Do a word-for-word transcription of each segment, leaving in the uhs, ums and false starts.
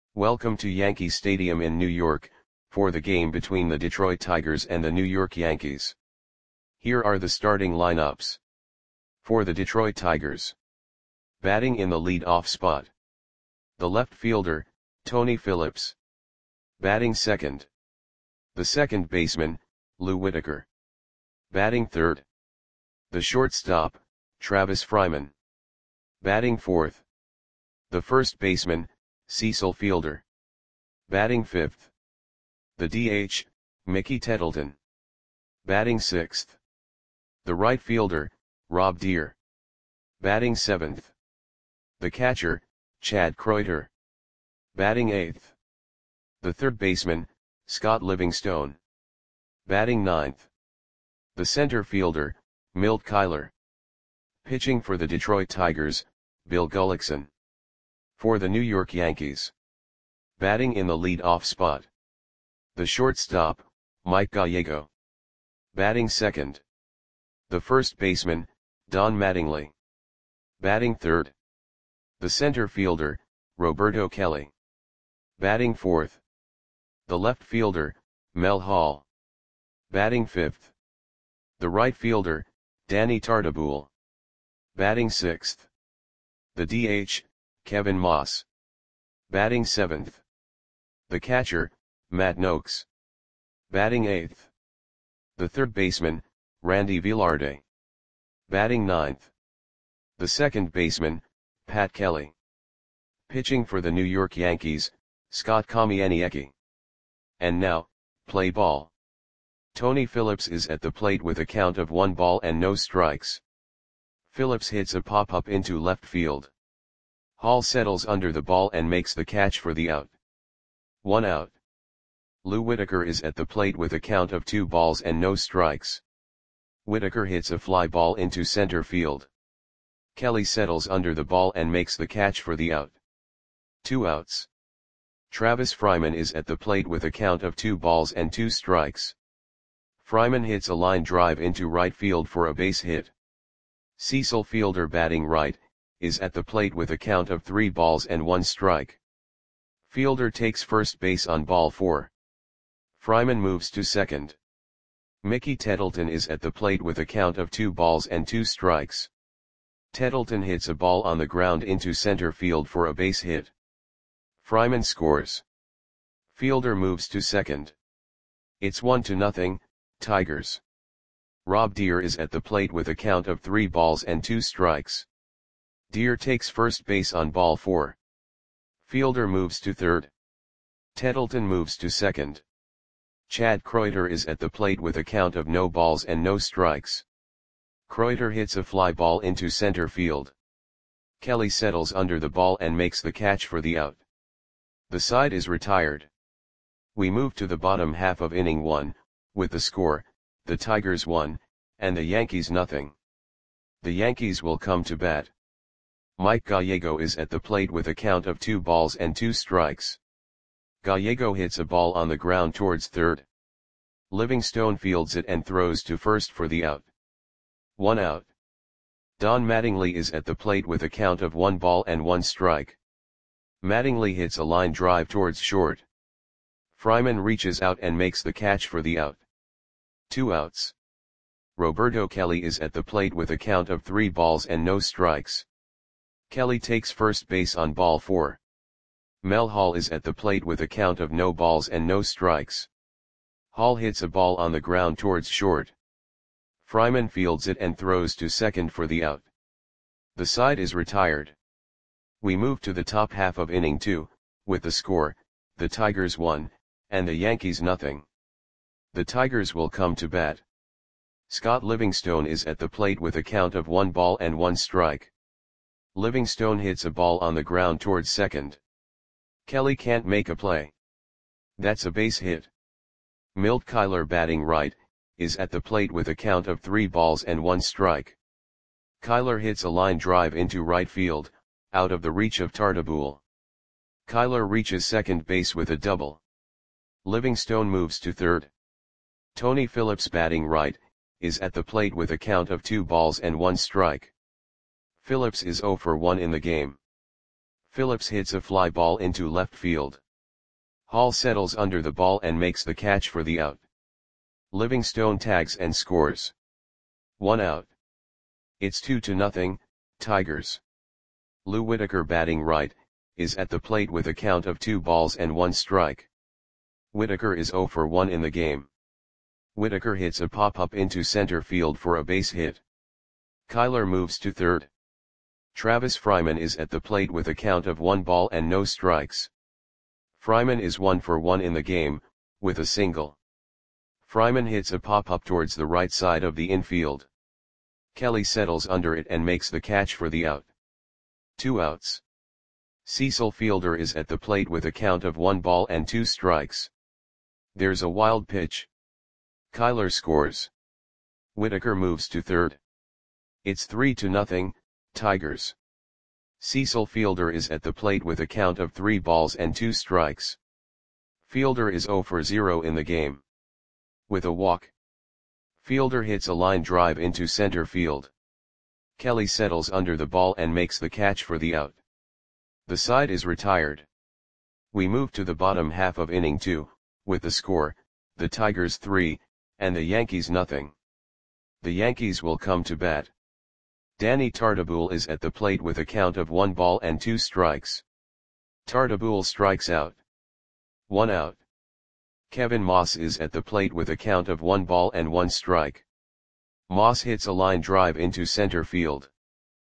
Welcome to Yankee Stadium in New York, for the game between the Detroit Tigers and the New York Yankees. Here are the starting lineups. For the Detroit Tigers. Batting in the lead-off spot. The left fielder, Tony Phillips. Batting second. The second baseman, Lou Whitaker. Batting third. The shortstop, Travis Fryman. Batting fourth. The first baseman, Cecil Fielder. Batting fifth. The D H, Mickey Tettleton. Batting sixth. The right fielder, Rob Deer. Batting seventh. The catcher, Chad Kreuter. Batting eighth. The third baseman, Scott Livingstone. Batting ninth. The center fielder, Milt Kyler. Pitching for the Detroit Tigers, Bill Gullickson. For the New York Yankees. Batting in the lead-off spot. The shortstop, Mike Gallego. Batting second. The first baseman, Don Mattingly. Batting third. The center fielder, Roberto Kelly. Batting fourth. The left fielder, Mel Hall. Batting fifth. The right fielder, Danny Tartabull. Batting sixth. The D H, Kevin Moss. Batting seventh. The catcher, Matt Noakes. Batting eighth. The third baseman, Randy Velarde. Batting ninth. The second baseman, Pat Kelly. Pitching for the New York Yankees, Scott Kamieniecki. And now, play ball. Tony Phillips is at the plate with a count of one ball and no strikes. Phillips hits a pop-up into left field. Hall settles under the ball and makes the catch for the out. One out. Lou Whitaker is at the plate with a count of two balls and no strikes. Whitaker hits a fly ball into center field. Kelly settles under the ball and makes the catch for the out. Two outs. Travis Fryman is at the plate with a count of two balls and two strikes. Fryman hits a line drive into right field for a base hit. Cecil Fielder, batting right, is at the plate with a count of three balls and one strike. Fielder takes first base on ball four. Fryman moves to second. Mickey Tettleton is at the plate with a count of two balls and two strikes. Tettleton hits a ball on the ground into center field for a base hit. Fryman scores. Fielder moves to second. It's one to nothing, Tigers. Rob Deer is at the plate with a count of three balls and two strikes. Deer takes first base on ball four. Fielder moves to third. Tettleton moves to second. Chad Kreuter is at the plate with a count of no balls and no strikes. Kreuter hits a fly ball into center field. Kelly settles under the ball and makes the catch for the out. The side is retired. We move to the bottom half of inning one, with the score, the Tigers one, and the Yankees nothing. The Yankees will come to bat. Mike Gallego is at the plate with a count of two balls and two strikes. Gallego hits a ball on the ground towards third. Livingstone fields it and throws to first for the out. One out. Don Mattingly is at the plate with a count of one ball and one strike. Mattingly hits a line drive towards short. Fryman reaches out and makes the catch for the out. Two outs. Roberto Kelly is at the plate with a count of three balls and no strikes. Kelly takes first base on ball four. Mel Hall is at the plate with a count of no balls and no strikes. Hall hits a ball on the ground towards short. Fryman fields it and throws to second for the out. The side is retired. We move to the top half of inning two, with the score, the Tigers one, and the Yankees nothing. The Tigers will come to bat. Scott Livingstone is at the plate with a count of one ball and one strike. Livingstone hits a ball on the ground towards second. Kelly can't make a play. That's a base hit. Milt Kyler, batting right, is at the plate with a count of three balls and one strike. Kyler hits a line drive into right field, out of the reach of Tartabull. Kyler reaches second base with a double. Livingstone moves to third. Tony Phillips, batting right, is at the plate with a count of two balls and one strike. Phillips is zero for one in the game. Phillips hits a fly ball into left field. Hall settles under the ball and makes the catch for the out. Livingstone tags and scores. One out. It's two to nothing, Tigers. Lou Whitaker, batting right, is at the plate with a count of two balls and one strike. Whitaker is zero for one in the game. Whitaker hits a pop-up into center field for a base hit. Kyler moves to third. Travis Fryman is at the plate with a count of one ball and no strikes. Fryman is one for one in the game, with a single. Fryman hits a pop-up towards the right side of the infield. Kelly settles under it and makes the catch for the out. Two outs. Cecil Fielder is at the plate with a count of one ball and two strikes. There's a wild pitch. Kyler scores. Whitaker moves to third. It's three to nothing, Tigers. Cecil Fielder is at the plate with a count of three balls and two strikes. Fielder is zero for zero in the game. With a walk. Fielder hits a line drive into center field. Kelly settles under the ball and makes the catch for the out. The side is retired. We move to the bottom half of inning two, with the score, the Tigers three, and the Yankees nothing. The Yankees will come to bat. Danny Tartabull is at the plate with a count of one ball and two strikes. Tartabull strikes out. One out. Kevin Moss is at the plate with a count of one ball and one strike. Moss hits a line drive into center field.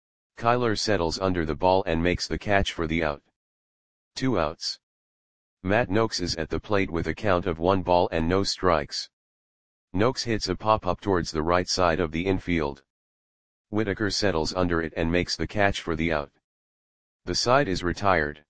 Kyler settles under the ball and makes the catch for the out. Two outs. Matt Noakes is at the plate with a count of one ball and no strikes. Noakes hits a pop-up towards the right side of the infield. Whitaker settles under it and makes the catch for the out. The side is retired.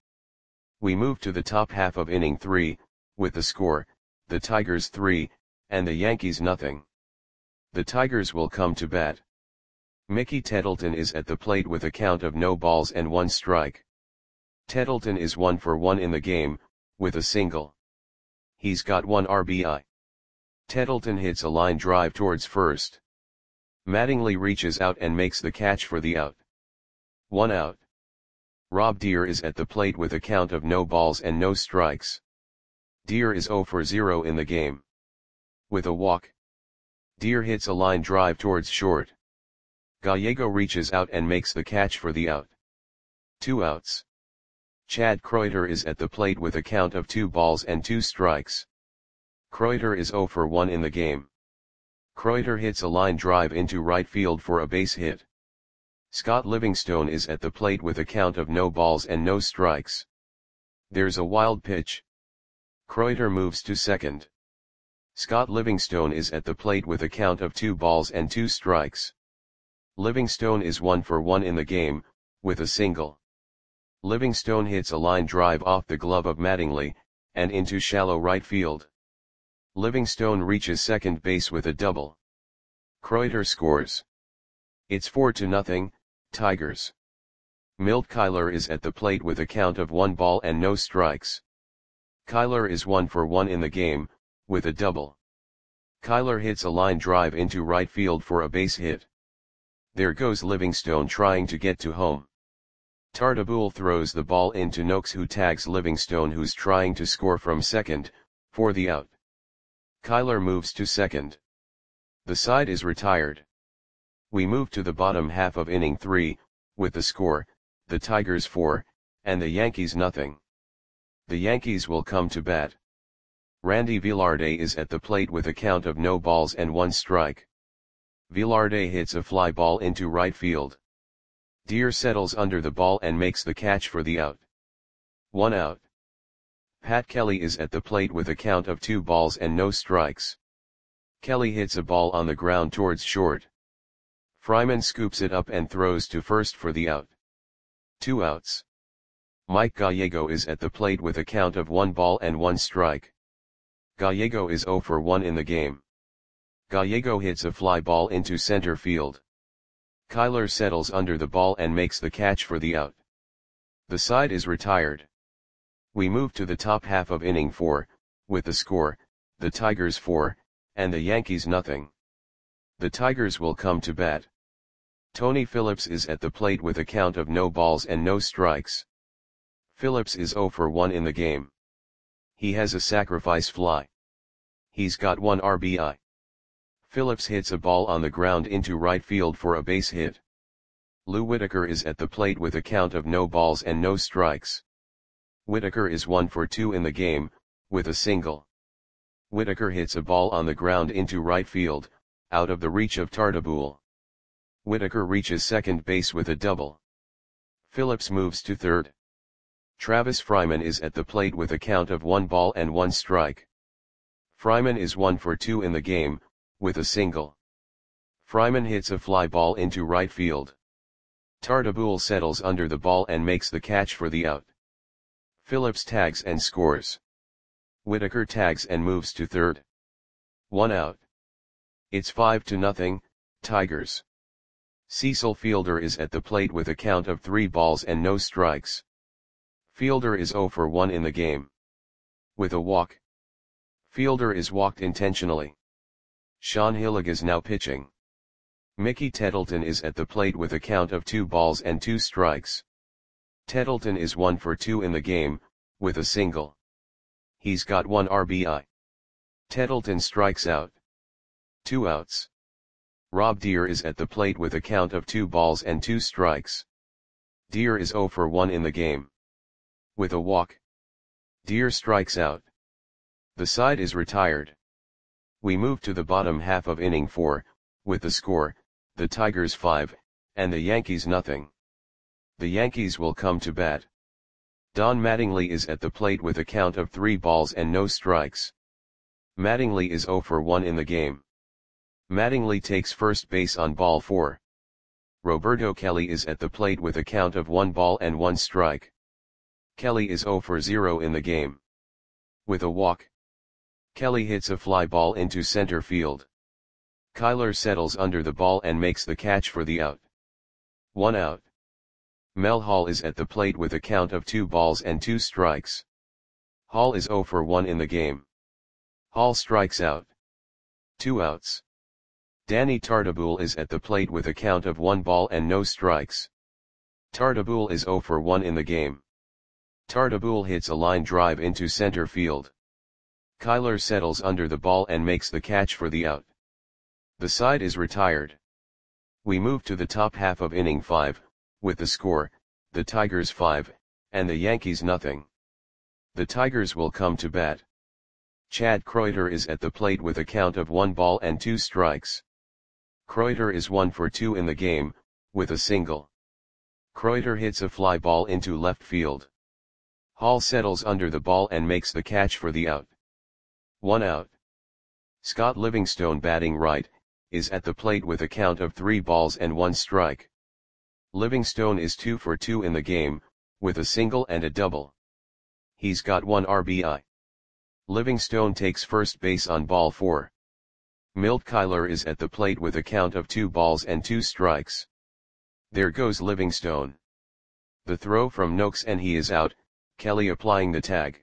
We move to the top half of inning three, with the score, the Tigers three, and the Yankees nothing. The Tigers will come to bat. Mickey Tettleton is at the plate with a count of no balls and one strike. Tettleton is one for one in the game, with a single. He's got one R B I. Tettleton hits a line drive towards first. Mattingly reaches out and makes the catch for the out. One out. Rob Deere is at the plate with a count of no balls and no strikes. Deere is zero for zero in the game. With a walk. Deere hits a line drive towards short. Gallego reaches out and makes the catch for the out. Two outs. Chad Kreuter is at the plate with a count of two balls and two strikes. Kreuter is zero for one in the game. Kreuter hits a line drive into right field for a base hit. Scott Livingstone is at the plate with a count of no balls and no strikes. There's a wild pitch. Kreuter moves to second. Scott Livingstone is at the plate with a count of two balls and two strikes. Livingstone is one for one in the game, with a single. Livingstone hits a line drive off the glove of Mattingly, and into shallow right field. Livingstone reaches second base with a double. Kreuter scores. It's four to nothing, Tigers. Milt Kyler is at the plate with a count of one ball and no strikes. Kyler is one for one in the game, with a double. Kyler hits a line drive into right field for a base hit. There goes Livingstone trying to get to home. Tartabull throws the ball into Noakes, who tags Livingstone, who's trying to score from second, for the out. Kyler moves to second. The side is retired. We move to the bottom half of inning three, with the score, the Tigers four, and the Yankees nothing. The Yankees will come to bat. Randy Velarde is at the plate with a count of no balls and one strike. Velarde hits a fly ball into right field. Deere settles under the ball and makes the catch for the out. One out. Pat Kelly is at the plate with a count of two balls and no strikes. Kelly hits a ball on the ground towards short. Fryman scoops it up and throws to first for the out. Two outs. Mike Gallego is at the plate with a count of one ball and one strike. Gallego is zero for one in the game. Gallego hits a fly ball into center field. Kyler settles under the ball and makes the catch for the out. The side is retired. We move to the top half of inning four, with the score, the Tigers four, and the Yankees nothing. The Tigers will come to bat. Tony Phillips is at the plate with a count of no balls and no strikes. Phillips is zero for one in the game. He has a sacrifice fly. He's got one R B I. Phillips hits a ball on the ground into right field for a base hit. Lou Whitaker is at the plate with a count of no balls and no strikes. Whitaker is one for two in the game, with a single. Whitaker hits a ball on the ground into right field, out of the reach of Tartabull. Whitaker reaches second base with a double. Phillips moves to third. Travis Fryman is at the plate with a count of one ball and one strike. Fryman is one for two in the game, with a single. Fryman hits a fly ball into right field. Tartabull settles under the ball and makes the catch for the out. Phillips tags and scores. Whitaker tags and moves to third. One out. It's five to nothing, Tigers. Cecil Fielder is at the plate with a count of three balls and no strikes. Fielder is zero for one in the game. With a walk. Fielder is walked intentionally. Sean Hillig is now pitching. Mickey Tettleton is at the plate with a count of two balls and two strikes. Tettleton is one for two in the game, with a single. He's got one R B I. Tettleton strikes out. Two outs. Rob Deere is at the plate with a count of two balls and two strikes. Deere is zero for one in the game. With a walk. Deere strikes out. The side is retired. We move to the bottom half of inning four, with the score, the Tigers five, and the Yankees nothing. The Yankees will come to bat. Don Mattingly is at the plate with a count of three balls and no strikes. Mattingly is zero for one in the game. Mattingly takes first base on ball four. Roberto Kelly is at the plate with a count of one ball and one strike. Kelly is zero for zero in the game. With a walk. Kelly hits a fly ball into center field. Kyler settles under the ball and makes the catch for the out. One out. Mel Hall is at the plate with a count of two balls and two strikes. Hall is zero for one in the game. Hall strikes out. Two outs. Danny Tartabull is at the plate with a count of one ball and no strikes. Tartabull is zero for one in the game. Tartabull hits a line drive into center field. Kyler settles under the ball and makes the catch for the out. The side is retired. We move to the top half of inning five, with the score, the Tigers five, and the Yankees nothing. The Tigers will come to bat. Chad Kreuter is at the plate with a count of one ball and two strikes. Kreuter is one for two in the game, with a single. Kreuter hits a fly ball into left field. Hall settles under the ball and makes the catch for the out. One out. Scott Livingstone, batting right, is at the plate with a count of three balls and one strike. Livingstone is two for two in the game, with a single and a double. He's got one R B I. Livingstone takes first base on ball four. Milt Kyler is at the plate with a count of two balls and two strikes. There goes Livingstone. The throw from Noakes and he is out, Kelly applying the tag.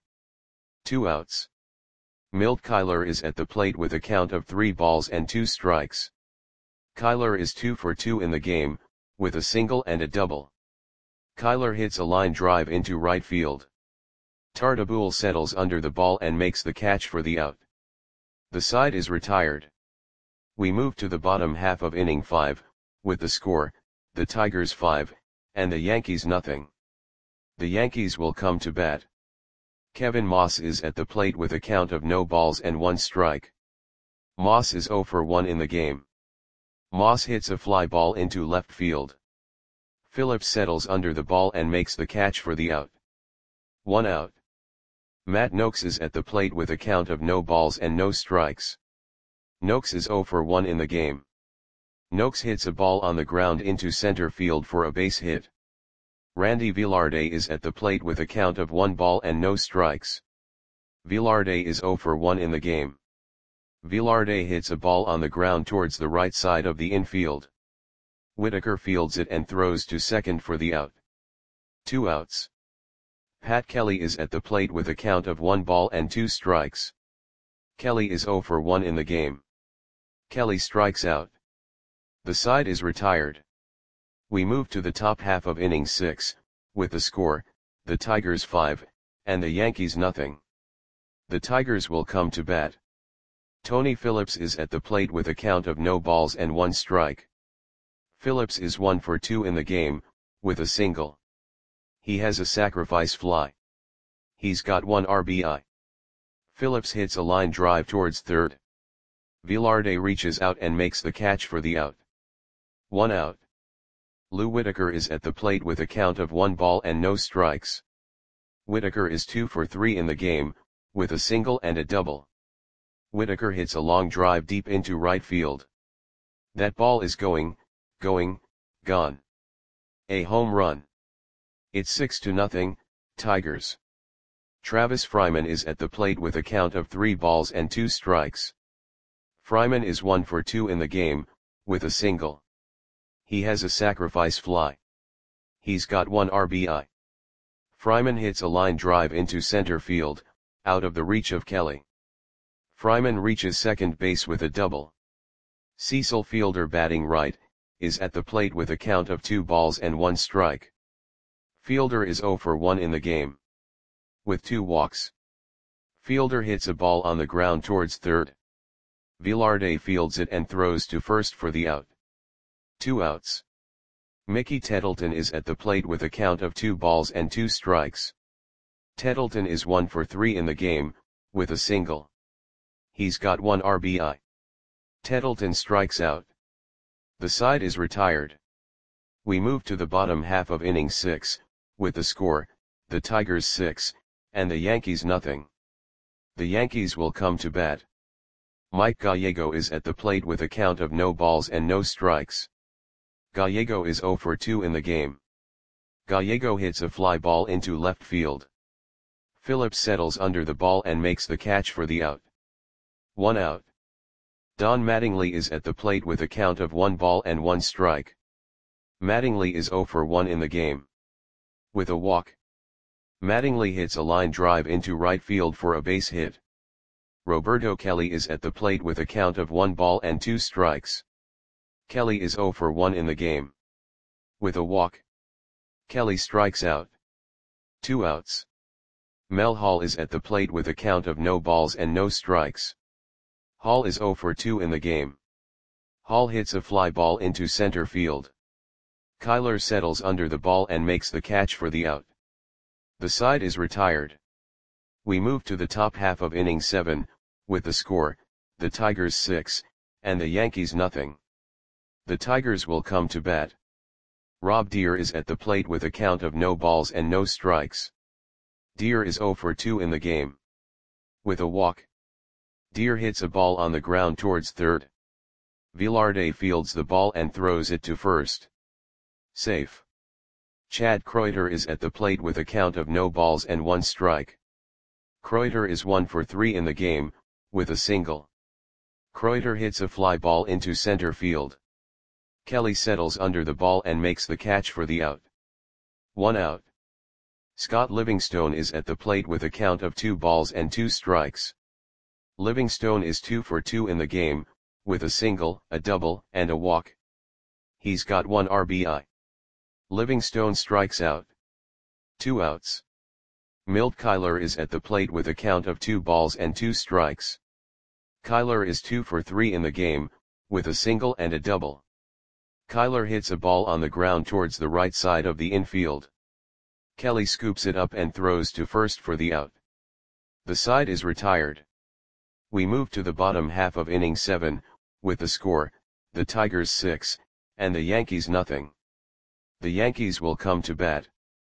Two outs. Milt Kyler is at the plate with a count of three balls and two strikes. Kyler is two for two in the game, with a single and a double. Kyler hits a line drive into right field. Tartabull settles under the ball and makes the catch for the out. The side is retired. We move to the bottom half of inning five, with the score, the Tigers five, and the Yankees nothing. The Yankees will come to bat. Kevin Moss is at the plate with a count of no balls and one strike. Moss is zero for one in the game. Moss hits a fly ball into left field. Phillips settles under the ball and makes the catch for the out. One out. Matt Noakes is at the plate with a count of no balls and no strikes. Noakes is zero for one in the game. Noakes hits a ball on the ground into center field for a base hit. Randy Velarde is at the plate with a count of one ball and no strikes. Velarde is zero for one in the game. Velarde hits a ball on the ground towards the right side of the infield. Whitaker fields it and throws to second for the out. Two outs. Pat Kelly is at the plate with a count of one ball and two strikes. Kelly is zero for one in the game. Kelly strikes out. The side is retired. We move to the top half of inning six, with the score, the Tigers five, and the Yankees nothing. The Tigers will come to bat. Tony Phillips is at the plate with a count of no balls and one strike. Phillips is one for two in the game, with a single. He has a sacrifice fly. He's got one R B I. Phillips hits a line drive towards third. Velarde reaches out and makes the catch for the out. One out. Lou Whitaker is at the plate with a count of one ball and no strikes. Whitaker is two for three in the game, with a single and a double. Whitaker hits a long drive deep into right field. That ball is going, going, gone. A home run. It's six to nothing, Tigers. Travis Fryman is at the plate with a count of three balls and two strikes. Fryman is one for two in the game, with a single. He has a sacrifice fly. He's got one R B I. Fryman hits a line drive into center field, out of the reach of Kelly. Fryman reaches second base with a double. Cecil Fielder, batting right, is at the plate with a count of two balls and one strike. Fielder is zero for one in the game, with two walks. Fielder hits a ball on the ground towards third. Velarde fields it and throws to first for the out. Two outs. Mickey Tettleton is at the plate with a count of two balls and two strikes. Tettleton is one for three in the game, with a single. He's got one R B I. Tettleton strikes out. The side is retired. We move to the bottom half of inning six, with the score, the Tigers six, and the Yankees nothing. The Yankees will come to bat. Mike Gallego is at the plate with a count of no balls and no strikes. Gallego is zero for two in the game. Gallego hits a fly ball into left field. Phillips settles under the ball and makes the catch for the out. One out. Don Mattingly is at the plate with a count of one ball and one strike. Mattingly is zero for one in the game, with a walk. Mattingly hits a line drive into right field for a base hit. Roberto Kelly is at the plate with a count of one ball and two strikes. Kelly is zero for one in the game, with a walk. Kelly strikes out. Two outs. Mel Hall is at the plate with a count of no balls and no strikes. Hall is zero for two in the game. Hall hits a fly ball into center field. Kyler settles under the ball and makes the catch for the out. The side is retired. We move to the top half of inning seven, with the score, the Tigers six, and the Yankees nothing. The Tigers will come to bat. Rob Deer is at the plate with a count of no balls and no strikes. Deer is zero for two in the game, with a walk. Deer hits a ball on the ground towards third. Velarde fields the ball and throws it to first. Safe. Chad Kreuter is at the plate with a count of no balls and one strike. Kreuter is one for three in the game, with a single. Kreuter hits a fly ball into center field. Kelly settles under the ball and makes the catch for the out. One out. Scott Livingstone is at the plate with a count of two balls and two strikes. Livingstone is two for two in the game, with a single, a double, and a walk. He's got one R B I. Livingstone strikes out. Two outs. Milt Kyler is at the plate with a count of two balls and two strikes. Kyler is two for three in the game, with a single and a double. Kyler hits a ball on the ground towards the right side of the infield. Kelly scoops it up and throws to first for the out. The side is retired. We move to the bottom half of inning seven, with the score, the Tigers six, and the Yankees nothing. The Yankees will come to bat.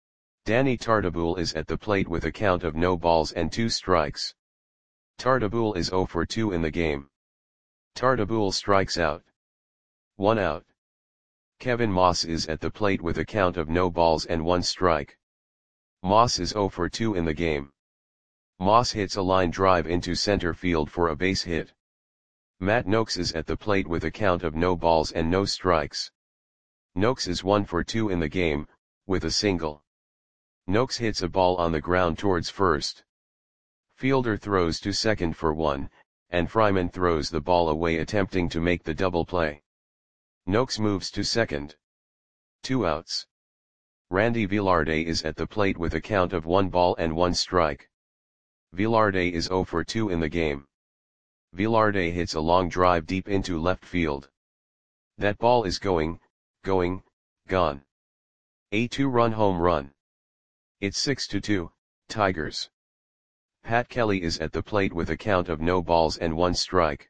Danny Tartabull is at the plate with a count of no balls and two strikes. Tartabull is zero for two in the game. Tartabull strikes out. One out. Kevin Moss is at the plate with a count of no balls and one strike. Moss is zero for two in the game. Moss hits a line drive into center field for a base hit. Matt Noakes is at the plate with a count of no balls and no strikes. Noakes is one for two in the game, with a single. Noakes hits a ball on the ground towards first. Fielder throws to second for one, and Fryman throws the ball away attempting to make the double play. Noakes moves to second. Two outs. Randy Velarde is at the plate with a count of one ball and one strike. Velarde is zero for two in the game. Velarde hits a long drive deep into left field. That ball is going, going, gone. A two-run home run. It's six to two, Tigers. Pat Kelly is at the plate with a count of no balls and one strike.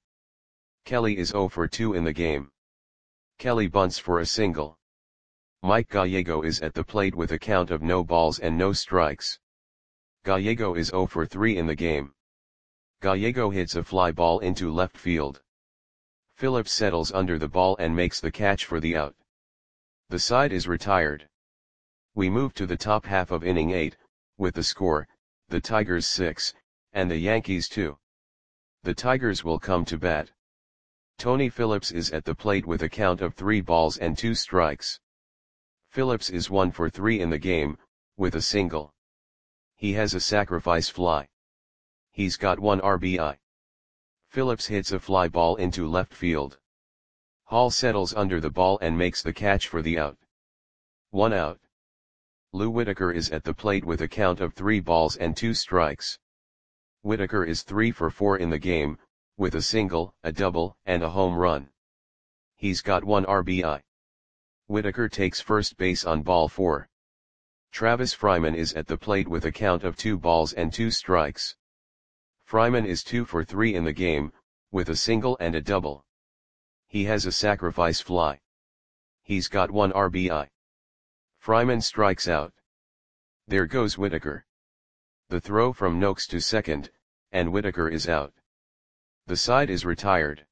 Kelly is zero for two in the game. Kelly bunts for a single. Mike Gallego is at the plate with a count of no balls and no strikes. Gallego is zero for three in the game. Gallego hits a fly ball into left field. Phillips settles under the ball and makes the catch for the out. The side is retired. We move to the top half of inning eight, with the score, the Tigers six, and the Yankees two. The Tigers will come to bat. Tony Phillips is at the plate with a count of three balls and two strikes. Phillips is one for three in the game, with a single. He has a sacrifice fly. He's got one R B I. Phillips hits a fly ball into left field. Hall settles under the ball and makes the catch for the out. One out. Lou Whitaker is at the plate with a count of three balls and two strikes. Whitaker is three for four in the game, with a single, a double, and a home run. He's got one R B I. Whitaker takes first base on ball four. Travis Fryman is at the plate with a count of two balls and two strikes. Fryman is two for three in the game, with a single and a double. He has a sacrifice fly. He's got one R B I. Fryman strikes out. There goes Whitaker. The throw from Noakes to second, and Whitaker is out. The side is retired.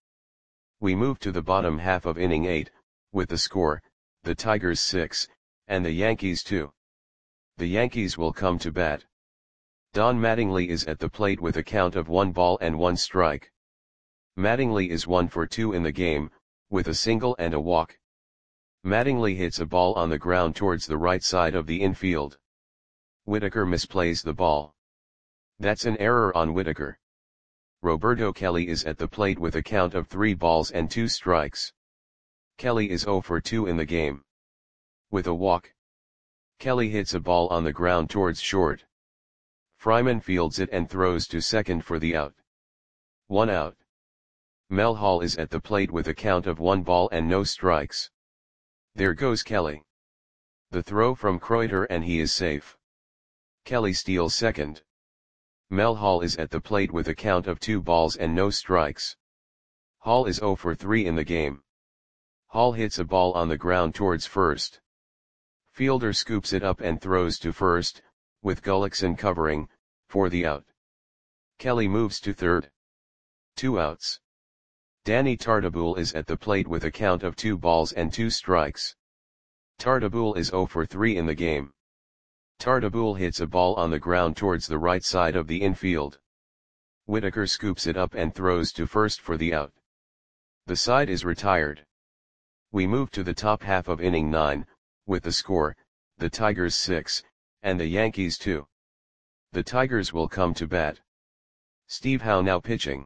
We move to the bottom half of inning eight, with the score, the Tigers six, and the Yankees two. The Yankees will come to bat. Don Mattingly is at the plate with a count of one ball and one strike. Mattingly is one for two in the game, with a single and a walk. Mattingly hits a ball on the ground towards the right side of the infield. Whitaker misplays the ball. That's an error on Whitaker. Roberto Kelly is at the plate with a count of three balls and two strikes. Kelly is zero for two in the game. With a walk. Kelly hits a ball on the ground towards short. Fryman fields it and throws to second for the out. One out. Mel Hall is at the plate with a count of one ball and no strikes. There goes Kelly. The throw from Kreuter and he is safe. Kelly steals second. Mel Hall is at the plate with a count of two balls and no strikes. Hall is zero for three in the game. Hall hits a ball on the ground towards first. Fielder scoops it up and throws to first, with Gullickson covering, for the out. Kelly moves to third. Two outs. Danny Tartabull is at the plate with a count of two balls and two strikes. Tartabull is zero for three in the game. Tartabull hits a ball on the ground towards the right side of the infield. Whitaker scoops it up and throws to first for the out. The side is retired. We move to the top half of inning nine, with the score, the Tigers six, and the Yankees two. The Tigers will come to bat. Steve Howe now pitching.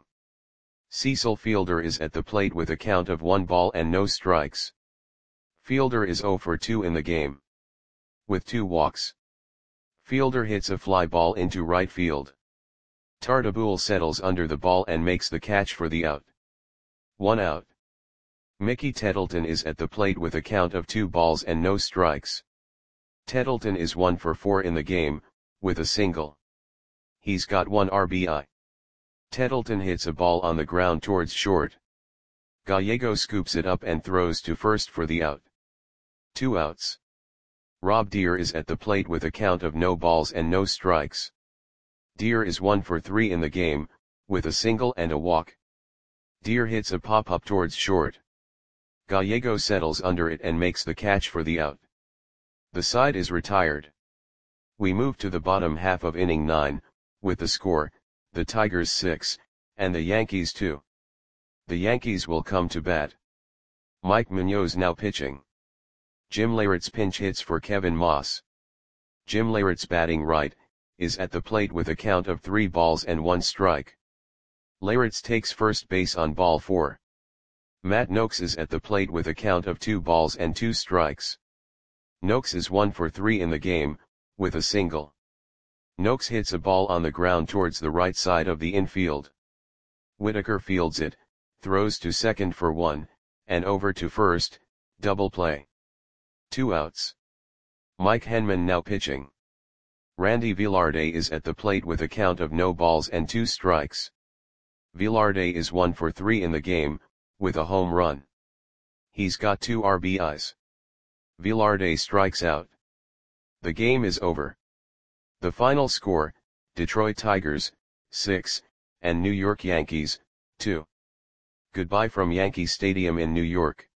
Cecil Fielder is at the plate with a count of one ball and no strikes. Fielder is zero for two in the game. With two walks. Fielder hits a fly ball into right field. Tartabull settles under the ball and makes the catch for the out. One out. Mickey Tettleton is at the plate with a count of two balls and no strikes. Tettleton is one for four in the game, with a single. He's got one R B I. Tettleton hits a ball on the ground towards short. Gallego scoops it up and throws to first for the out. Two outs. Rob Deere is at the plate with a count of no balls and no strikes. Deere is one for three in the game, with a single and a walk. Deere hits a pop-up towards short. Gallego settles under it and makes the catch for the out. The side is retired. We move to the bottom half of inning nine, with the score, the Tigers six, and the Yankees two. The Yankees will come to bat. Mike Munoz now pitching. Jim Leyritz pinch hits for Kevin Moss. Jim Leyritz batting right, is at the plate with a count of three balls and one strike. Leyritz takes first base on ball four. Matt Noakes is at the plate with a count of two balls and two strikes. Noakes is one for three in the game, with a single. Noakes hits a ball on the ground towards the right side of the infield. Whitaker fields it, throws to second for one, and over to first, double play. Two outs. Mike Henman now pitching. Randy Velarde is at the plate with a count of no balls and two strikes. Velarde is one for three in the game, with a home run. He's got two R B Is. Velarde strikes out. The game is over. The final score, Detroit Tigers, six, and New York Yankees, two. Goodbye from Yankee Stadium in New York.